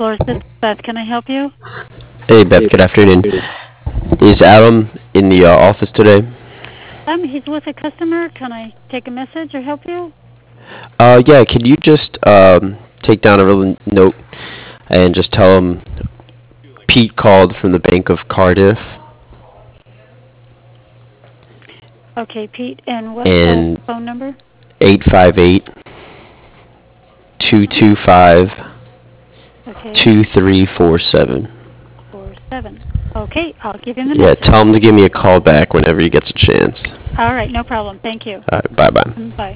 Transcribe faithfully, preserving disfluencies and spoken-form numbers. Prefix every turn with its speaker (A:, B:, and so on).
A: floor. This is Beth. Can I help you?
B: Hey Beth, good afternoon. Is Adam in the uh, office today?
A: Um, he's with a customer. Can I take a message or help you?
B: Uh, yeah, can you just um, take down a little note and just tell him Pete called from the Bank of Cardiff
A: Okay, Pete. And what's the
B: and
A: phone number?
B: eight five eight, two two five,
A: Okay,
B: two three four seven.
A: four seven. Okay, I'll give him the
B: Yeah,
A: message.
B: tell him to give me a call back whenever he gets a chance.
A: All right, no problem. Thank you.
B: Alright, bye bye.
A: Mm, Bye.